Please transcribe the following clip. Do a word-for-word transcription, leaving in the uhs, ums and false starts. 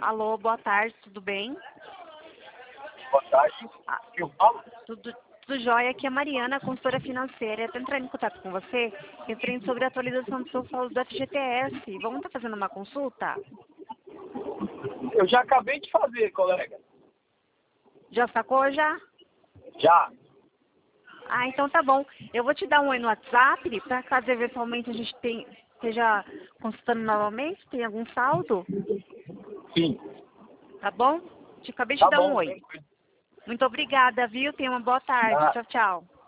Alô, boa tarde, tudo bem? Boa tarde. Ah, Eu falo? tudo, tudo jóia, aqui é a Mariana, consultora financeira. Estou entrando em contato com você, referente sobre a atualização do seu saldo do F G T S. Vamos estar fazendo uma consulta? Eu já acabei de fazer, colega. Já sacou, já? Já. Ah, então tá bom. Eu vou te dar um oi no WhatsApp, para caso eventualmente a gente tem, esteja consultando novamente, tem algum saldo, Sim. tá bom? Te acabei de Tá dar um bom, oi. tranquilo. Muito obrigada, viu? Tenha uma boa tarde. Ah. Tchau, tchau.